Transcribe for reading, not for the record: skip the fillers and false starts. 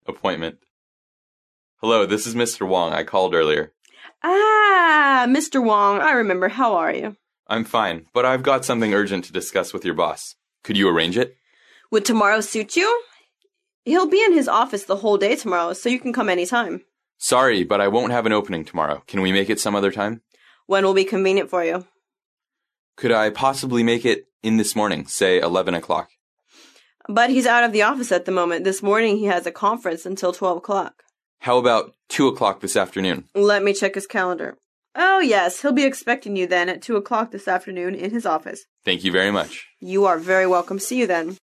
appointment. Hello, this is Mr. Wong. I called earlier. Ah, Mr. Wong, I remember. How are you? I'm fine, but I've got something urgent to discuss with your boss. Could you arrange it? Would tomorrow suit you? He'll be in his office the whole day tomorrow, so you can come anytime. Sorry, but I won't have an opening tomorrow. Can we make it some other time? When will be convenient for you? Could I possibly make it in this morning, say 11 o'clock? But he's out of the office at the moment. This morning he has a conference until 12 o'clock. How about 2 o'clock this afternoon? Let me check his calendar. Oh, yes, he'll be expecting you then at 2 o'clock this afternoon in his office. Thank you very much. You are very welcome. See you then.